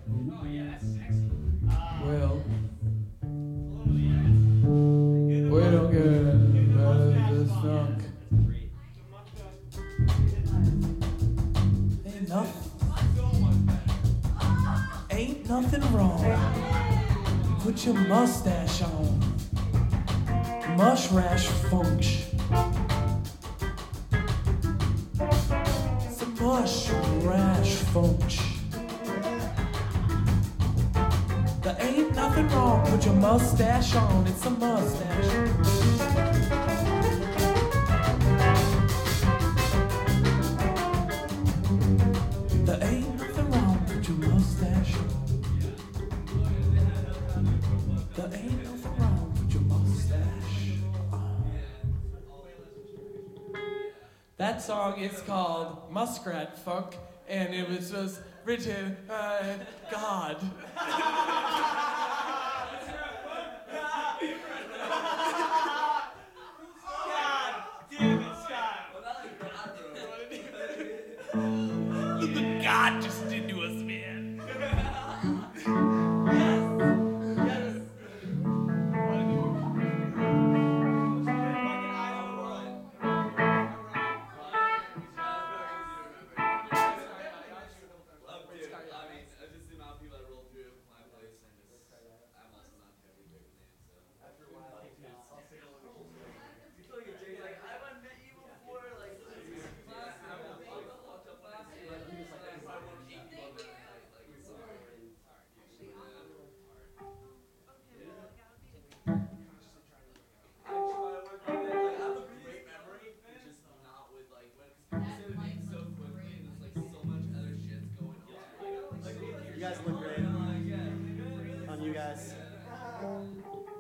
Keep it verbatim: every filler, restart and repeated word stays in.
Well, we don't get out of this funk. Ain't nothing, ain't nothing wrong. Put your mustache on. Mushrash funch. It's a mushrash funch. There ain't nothing wrong. Put your mustache on. It's a mustache. There ain't nothing wrong. Put your mustache on. There ain't nothing wrong. Put your mustache on. That song is called Muskrat Funk, and it was just written by God. God just did to us, man. You guys look great. On you guys.